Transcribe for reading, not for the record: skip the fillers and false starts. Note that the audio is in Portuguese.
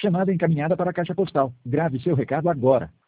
Chamada encaminhada para a caixa postal. Grave seu recado agora.